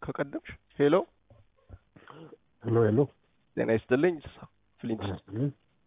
ከቀደምሽ ሄሎ ሄሎ ሄሎ ጤና ይስጥልኝ። ፍሊንት አስተኝ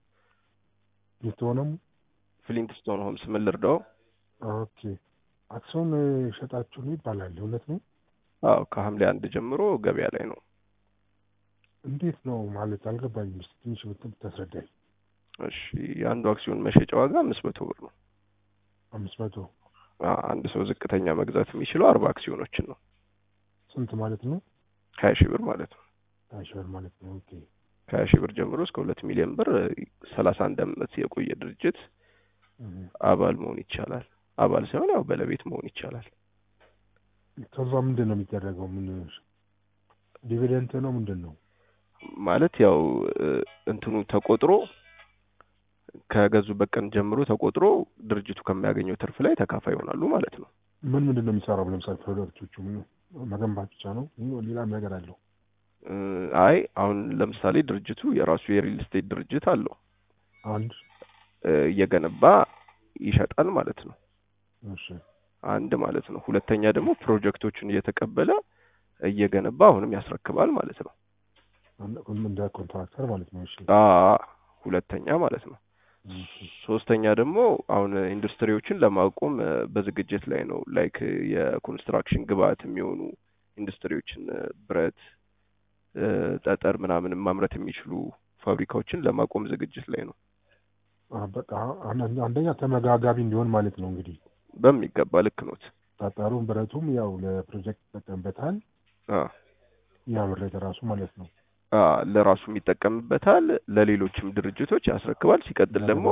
የትሆነም ፍሊንትስቶን ሆምስ ምን ልርዳው? ኦኬ አክሲዮን ሸጣችሁ ነው ይባላል። እውነት ነው? አዎ ከሐምሌ 1 ጀምሮ ገበያ ላይ ነው። እንዴት ነው ማለት አልገባኝም። እስኪ ትንሽ ብታስረዳኝ። እሺ የአንዱ አክሲዮን መሸጫ ዋጋ 500 ብር ነው። 500 አንድ ሰው ዝቅተኛ መግዛት የሚችለው 40 አክሲዮኖችን ነው። ስንት ማለት ነው? 20 ሺህ ብር ማለት ነው። 20 ሺህ ብር ማለት ነው። ኦኬ ከ20 ሺህ ብር ጀምሮ እስከ 2 ሚሊዮን ብር 31 ዓመት የቆየ ድርጅት አባል መሆን ይቻላል። አባል ሳይሆን ያው ባለቤት መሆን ይቻላል። ከዛ ምንድን ነው የሚደረገው? ምን ዲቪደንድ ነው ምንድን ነው? ማለት ያው እንትኑ ተቆጥሮ ከገዙበት ቀን ጀምሮ ተቆጥሮ ድርጅቱ ከሚያገኘው ትርፍ ላይ ተካፋይ ይሆናሉ ማለት ነው። ምንድን ነው የሚሰራው? ለምሳሌ ፕሮዳክቶቹ ምን መገንባት ብቻ ነው? ሌላ ነገር አለው? አይ አሁን ለምሳሌ ድርጅቱ የራሱ የሪል ስቴት ድርጅት አለው። አንድ እየገነባ ይሸጣል ማለት ነው። እሺ አንድ ማለት ነው። ሁለተኛ ደግሞ ፕሮጀክቶችን እየተቀበለ እየገነባ አሁንም ያስረክባል ማለት ነው። እንደ ኮንትራክተር ማለት ነው። እሺ ሁለተኛ ማለት ነው። ሶስተኛ ደግሞ አሁን ኢንዱስትሪዎችን ለማቆም በዝግጅት ላይ ነው። ላይክ የኮንስትራክሽን ግብአት የሚሆኑ ኢንዱስትሪዎችን ብረት፣ ጠጠር ምናምን ማምረት የሚችሉ ፋብሪካዎችን ለማቆም ዝግጅት ላይ ነው። በቃ አንደኛ ተመጋጋቢ እንዲሆን ማለት ነው እንግዲህ በሚገባ ልክ ነው። ጠጠሩም ብረቱም ያው ለፕሮጀክት ይጠቀምበታል። ያ ብረት ራሱ ማለት ነው። ለራሱም ይጠቀምበታል፣ ለሌሎችም ድርጅቶች ያስረክባል። ሲቀጥል ደግሞ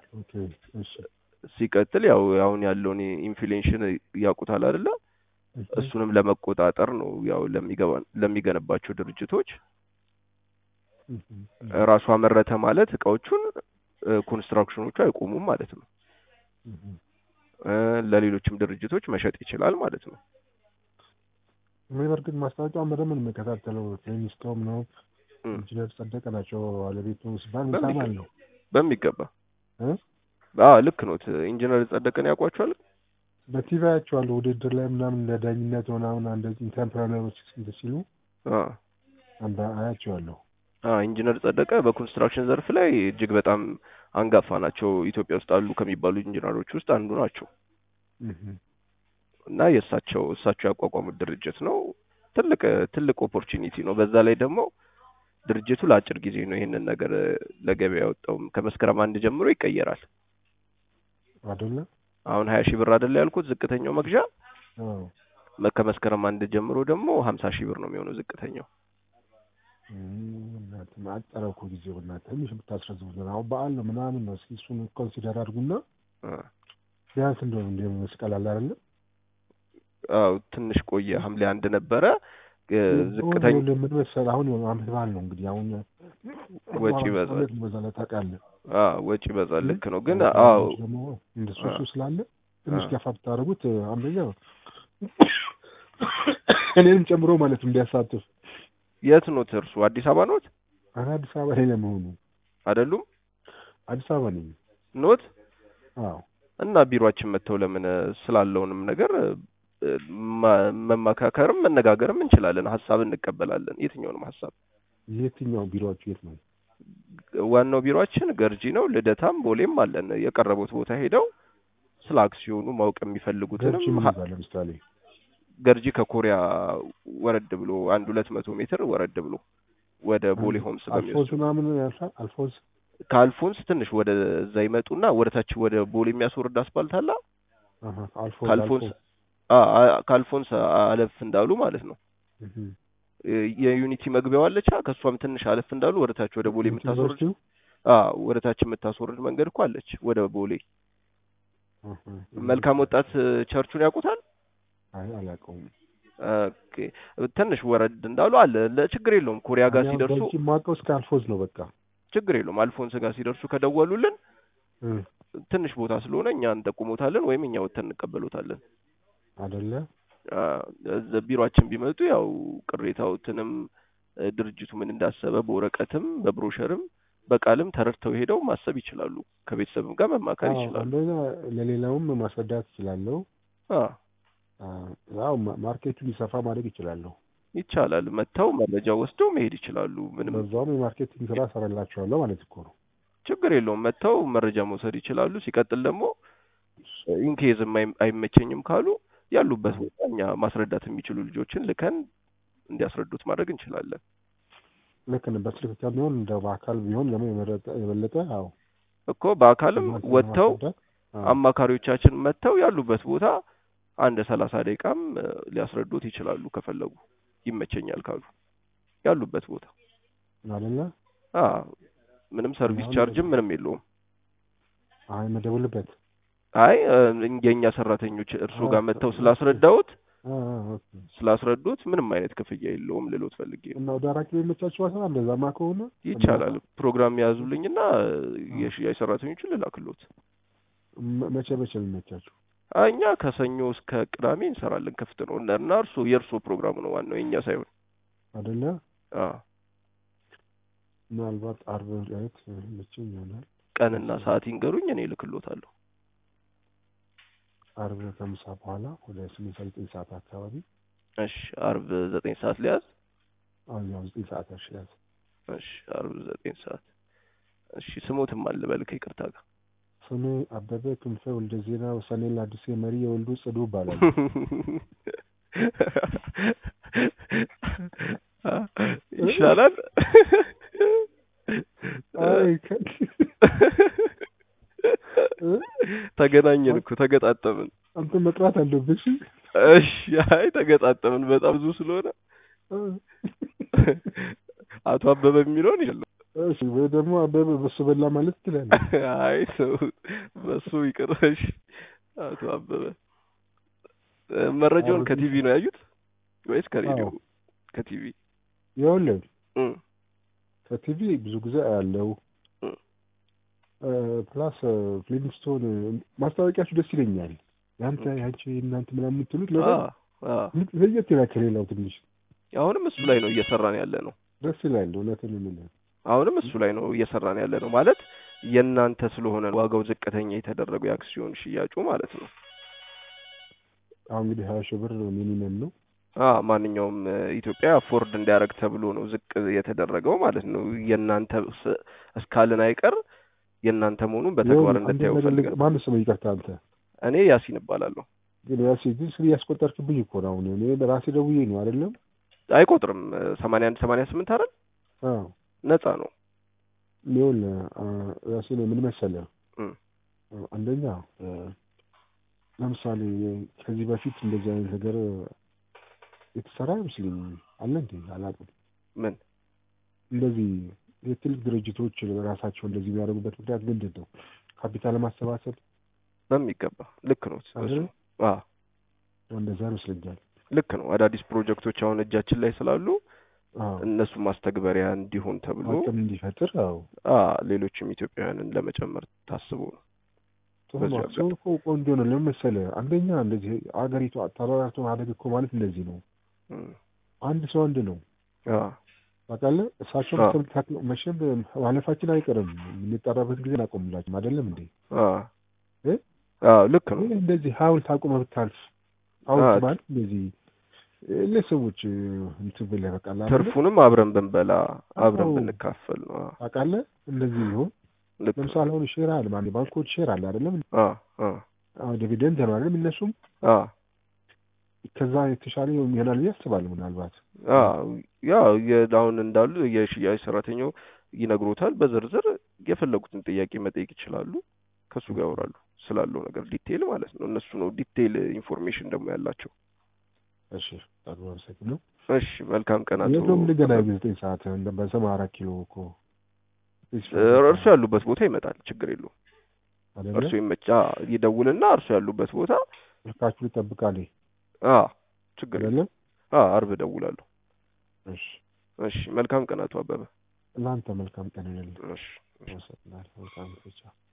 ሲቀጥል ያው አሁን ያለውን ኢንፍሌሽን ያውቁታል አይደለ? እሱንም ለመቆጣጠር ነው ያው ለሚገነባቸው ድርጅቶች ራሱ አመረተ ማለት እቃዎቹን ኮንስትራክሽኖቹ አይቆሙም ማለት ነው። ለሌሎችም ድርጅቶች መሸጥ ይችላል ማለት ነው። በርግጥ ማስታወቂያው በደንብ ነው የሚከታተለው። ፍሊንትስቶን ነው ኢንጂነር ጸደቀ ናቸው ባለቤቱ ሲባል እንሰማለን ነው። በሚገባ ልክ ነው። ኢንጂነር ጸደቀን ያውቋቸዋል? በቲቪ አያቸዋለሁ። ውድድር ላይ ምናምን ለዳኝነት ምናምን እንደዚህ ኢንተርፕረነሮች ሲሉ አያቸዋለሁ። ኢንጂነር ጸደቀ በኮንስትራክሽን ዘርፍ ላይ እጅግ በጣም አንጋፋ ናቸው። ኢትዮጵያ ውስጥ አሉ ከሚባሉ ኢንጂነሮች ውስጥ አንዱ ናቸው። እና እሳቸው ያቋቋሙት ድርጅት ነው። ትልቅ ኦፖርቹኒቲ ነው። በዛ ላይ ደግሞ ድርጅቱ ለአጭር ጊዜ ነው ይሄንን ነገር ለገበያ ያወጣው። ከመስከረም 1 ጀምሮ ይቀየራል አይደለ? አሁን 20 ሺህ ብር አይደለ ያልኩት ዝቅተኛው መግዣ። ከመስከረም 1 ጀምሮ ደግሞ 50 ሺህ ብር ነው የሚሆነው ዝቅተኛው። ማጠራው ጊዜው እና ትንሽ ብታስረዝቡት ነው። አሁን በዓል ነው ምናምን ነው። እስኪ እሱን ኮንሲደር አድርጉና ቢያንስ እንደው መስቀል አለ አይደለ? ትንሽ ቆየ። ሐምሌ 1 ነበረ ዝቅተኛው። ምን መሰለህ አሁን አመት በዓል ነው እንግዲህ አሁን ወጪ ይበዛል። ታውቃለህ? ወጪ ይበዛል። ልክ ነው። ግን እንደሱ ስላለ ትንሽ ገፋ ብታደርጉት አንደኛ እኔንም ጨምሮ ማለት እንዲያሳትፍ። የት ነው እርሱ? አዲስ አበባ ኖት? አዲስ አበባ ላይ ለመሆኑ አይደሉም? አዲስ አበባ ነኝ ኖት? አዎ። እና ቢሮአችን መተው ለምን ስላለውንም ነገር መመካከርም መነጋገርም እንችላለን። ሐሳብ እንቀበላለን። የትኛውንም ሐሳብ። የትኛው ቢሮአችሁ የት ነው? ዋናው ቢሮአችን ገርጂ ነው። ልደታም ቦሌም አለን። የቀረቡት ቦታ ሄደው ስለ አክሲዮኑ ማወቅ የሚፈልጉትንም ለምሳሌ ገርጂ ከኮሪያ ወረድ ብሎ 200 ሜትር ወረድ ብሎ ወደ ቦሌ ሆምስ አልፎንስ ምናምን ያልፋል። ከአልፎንስ ትንሽ ወደ እዛ ይመጡና ወደ ታች ወደ ቦሌ የሚያስወርድ አስፋልት አለ። ከአልፎንስ አለፍ እንዳሉ ማለት ነው። የዩኒቲ መግቢያው አለች። ከሷም ትንሽ አለፍ እንዳሉ ወደ ታች ወደ ቦሌ የምታስወርድ ወደ ታች የምታስወርድ መንገድ እኮ አለች ወደ ቦሌ። መልካም ወጣት ቸርቹን ያውቁታል? አይ አላውቀውም። ኦኬ ትንሽ ወረድ እንዳሉ አለ። ለችግር የለውም። ኮሪያ ጋር ሲደርሱ ማውቀው እስከ አልፎንስ ነው። በቃ ችግር የለውም። አልፎንስ ጋር ሲደርሱ ከደወሉልን ትንሽ ቦታ ስለሆነ እኛ እንጠቁሞታለን ወይም እኛ ወተን እንቀበሎታለን አይደለ? ቢሮአችን ቢመጡ ያው ቅሬታውንም ድርጅቱ ምን እንዳሰበ በወረቀትም በብሮሸርም በቃልም ተረድተው ሄደው ማሰብ ይችላሉ። ከቤተሰብም ጋር መማከር ይችላሉ። ለሌላውም ማስረዳት ይችላሉ። ያው ማርኬቱን ሊሰፋ ማድረግ ይችላሉ። ይቻላል። መተው መረጃ ወስደው መሄድ ይችላሉ። ምንም በዛውም የማርኬቲንግ ስራ ሰራላችኋለሁ ማለት እኮ ነው። ችግር የለውም። መተው መረጃ መውሰድ ይችላሉ። ሲቀጥል ደግሞ ኢንኬዝ አይመቸኝም ካሉ ያሉበት ቦታ እኛ ማስረዳት የሚችሉ ልጆችን ልከን እንዲያስረዱት ማድረግ እንችላለን። ልክ ነው። በስልክ ከሚሆን እንደ በአካል ቢሆን ለምን የበለጠ አዎ እኮ በአካልም ወጥተው አማካሪዎቻችን መተው ያሉበት ቦታ አንድ 30 ደቂቃም ሊያስረዱት ይችላሉ ከፈለጉ ይመቸኛል ካሉ ያሉበት ቦታ አይደለ? ምንም ሰርቪስ ቻርጅም ምንም የለውም። አይ መደወልበት አይ የኛ ሰራተኞች እርሱ ጋር መተው ስላስረዱት ምንም አይነት ክፍያ የለውም ልሎት ፈልጌ ነው። እና ወደ 4 ኪሎ ይመቻችኋል? እንደዛማ ከሆነ ይቻላል። ፕሮግራም ያዙልኝና የሽያጭ ሰራተኞችን ልላክሎት። መቼ ይመቻችሁ? እኛ ከሰኞ እስከ ቅዳሜ እንሰራለን፣ ክፍት ነው። እና የእርሱ ፕሮግራም ነው ዋናው የኛ ሳይሆን አይደለ? ምናልባት ዓርብ ዕለት መቼም ይሆናል። ቀንና ሰዓት ይንገሩኝ፣ እኔ ልክሎታለሁ። ዓርብ ከምሳ በኋላ ወደ 8-9 ሰዓት አካባቢ። እሺ ዓርብ 9 ሰዓት ሊያዝ? ያው 9 ሰዓት ያዝ። እሺ ዓርብ 9 ሰዓት። እሺ ስሞትም አልበል ከይቅርታ ጋር። ስሜ አበበ ክንፈ ወልደ ዜና ወሰኔል አዲስ መሪ የወልዱ ጽዱ ይባላል። ይሻላል። አይ ተገናኘን እኮ ተገጣጠምን። አንተ መጥራት አለብሽ። እሺ አይ ተገጣጠምን በጣም ብዙ ስለሆነ አቶ አበበ የሚለውን ይችላል። እሺ ወይ ደግሞ አበበ በሱ በላ ማለት ትላለህ። አይ ሰው በሱ ይቅርሽ። አቶ አበበ መረጃውን ከቲቪ ነው ያዩት ወይስ ከሬዲዮ? ከቲቪ ይኸውልህ ከቲቪ ብዙ ጊዜ አያለው። ፕላስ ፍሊንስቶን ማስታወቂያችሁ ደስ ይለኛል። ያንቺ እናንተ ምናምን የምትሉት ነገር ለየት ይላል ከሌላው ትንሽ። አሁንም እሱ ላይ ነው እየሰራን ያለ ነው። ደስ ይላል እውነትን ነው። አሁንም እሱ ላይ ነው እየሰራን ያለ ነው ማለት የእናንተ ስለሆነ ዋጋው ዝቅተኛ የተደረገው የአክሲዮን ሽያጩ ማለት ነው። አሁን እንግዲህ 20 ሺህ ብር ሚኒመም ነው። ማንኛውም ኢትዮጵያ አፎርድ እንዲያደርግ ተብሎ ነው ዝቅ የተደረገው ማለት ነው። የእናንተ እስካልን አይቀር የእናንተ መሆኑን በተግባር እንድታዩ ፈልገን። ማን ስም ይቅርታ አንተ? እኔ ያሲን እባላለሁ። ግን ያሲን ግን ስለ ያስቆጠርክብኝ እኮ ነው። እኔ በራሴ ደውዬ ነው አይደለም? አይቆጥርም። 81 88 አይደል? ነፃ ነው። ሊሆን ያሲን ምን መሰለህ? አንደኛ ለምሳሌ ከዚህ በፊት እንደዚህ አይነት ነገር የተሰራ አይመስልኝም። አለ እንዴ? አላውቅም። ምን እንደዚህ የትልቅ ድርጅቶች ራሳቸው እንደዚህ የሚያደርጉበት ምክንያት ምንድን ነው? ካፒታል ለማሰባሰብ በሚገባ ልክ ነው። እንደዛ ይመስለኛል። ልክ ነው። አዳዲስ ፕሮጀክቶች አሁን እጃችን ላይ ስላሉ እነሱ ማስተግበሪያ እንዲሆን ተብሎ አቅም እንዲፈጥር ሌሎችም ኢትዮጵያውያንን ለመጨመር ታስቦ ነው። ጥሩ ቆንጆ ነው። ለምን መሰለህ? አንደኛ እንደዚህ አገሪቷ ተራራቶ ማደግ እኮ ማለት እንደዚህ ነው። አንድ ሰው አንድ ነው። ታውቃለህ? እሳቸው መቼም ማለፋችን አይቀርም። የምንጠራበት ጊዜ እናቆምላችሁ አይደለም እንዴ? ልክ ነው። እንደዚህ ሀውልት አቁመህ ብታልፍ ሀውልት ማለት እንደዚህ ለሰዎች እንትን ብለህ በቃ ትርፉንም አብረን ብንበላ አብረን ብንካፈል ነው። ታውቃለህ? እንደዚህ ቢሆን ለምሳሌ አሁን ሼር አለ ማለት ባንኮች ሼር አለ አይደለም? ዲቪደንድ ነው አይደለም? እነሱም ከዛ የተሻለ ይሆናል ብዬ አስባለሁ። ምናልባት አሁን እንዳሉ የሽያጭ ሰራተኛው ይነግሮታል። በዝርዝር የፈለጉትን ጥያቄ መጠየቅ ይችላሉ። ከሱ ጋር ያወራሉ ስላለው ነገር ዲቴይል ማለት ነው። እነሱ ነው ዲቴይል ኢንፎርሜሽን ደግሞ ያላቸው። እሺ ነው። እሺ መልካም ቀናት። የለም ልገናኝ 9 ሰዓት በሰማ 4 ኪሎ እኮ እርሱ ያሉበት ቦታ ይመጣል። ችግር የለውም። እርሱ ይመጫ ይደውልና እርሱ ያሉበት ቦታ ልካችሁ ልጠብቃለሁ። ችግር የለም። ዓርብ እደውላለሁ። እሺ መልካም ቀናት አበበ። እናንተ መልካም ቀን ይሁንልህ። እሺ መልካም ብቻ